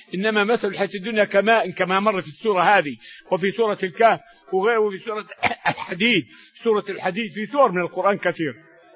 إنما مثل الحياة الدنيا كماء، كما مر في السورة هذه وفي سورة الكهف وغيره وفي سورة الحديد. سورة الحديد في سور من القرآن كثير.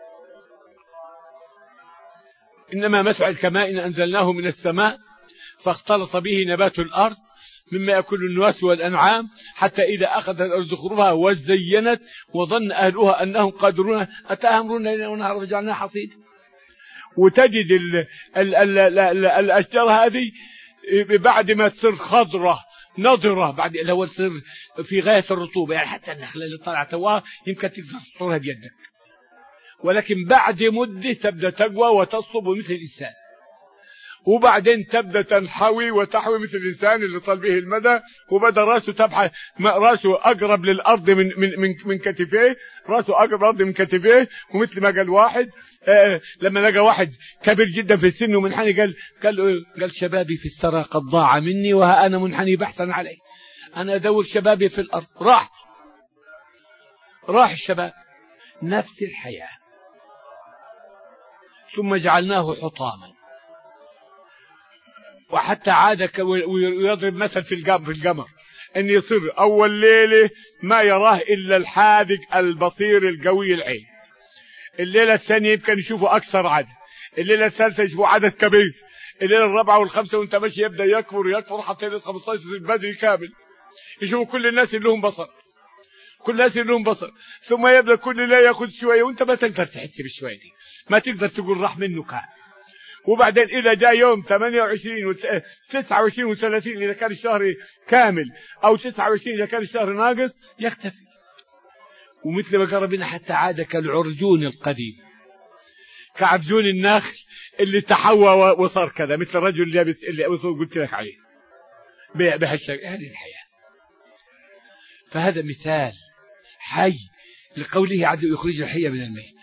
إنما مثل كماء أنزلناه من السماء فاختلط به نبات الأرض مما يأكل الناس والأنعام حتى إذا أخذت الأرض زخرفها وزينت وظن أهلها أنهم قادرون أتاها أمرنا ليلا ونهارا فجعلناها حصيدا. وتجد الأشجار هذه بعد ما تصير خضرة نضرة، بعد الأول تصير في غاية الرطوبة، يعني حتى النخلة اللي طلعت يمكن تقدر تحصرها بيدك، ولكن بعد مدة تبدأ تقوى وتصب مثل الإنسان، وبعدين تبدأ تنحوي وتحوي مثل الإنسان اللي طال به المدى، وبدأ رأسه تبحث رأسه أقرب للأرض من كتفيه، رأسه أقرب للأرض من كتفيه. ومثل ما قال واحد لما لقى واحد كبير جدا في السن ومنحني قال شبابي في الثرى قد ضاع مني وها أنا منحني بحثا عليه، أنا أدور شبابي في الأرض. راح الشباب. نفس الحياة. ثم جعلناه حطاما، وحتى عاد ويضرب مثل في القمر ان يصير اول ليله ما يراه الا الحاذق البصير القوي العين، الليله الثانيه يمكن يشوفوا اكثر عدد، الليله الثالثه يشوفوا عدد كبير، الليله الرابعه والخامسه وانت ماشي يبدا يكفر حتى ليله 15 بدري كامل يشوفوا كل الناس اللي لهم بصر، كل الناس اللي لهم بصر. ثم يبدا كل ليله ياخذ شويه وانت ما تقدر تحس بالشويه دي، ما تقدر تقول راح منه كام. وبعدين إذا جاء يوم 28 و 29 و 30 إذا كان الشهر كامل أو 29 إذا كان الشهر ناقص يختفي. ومثل ما قال ربنا حتى عاد كالعرجون القديم، كعرجون النخل اللي تحوى وصار كذا، مثل الرجل اللي قلت لك عليه بهالشكل. هذه الحياة. فهذا مثال حي لقوله عز وجل يخرج الحي من الميت.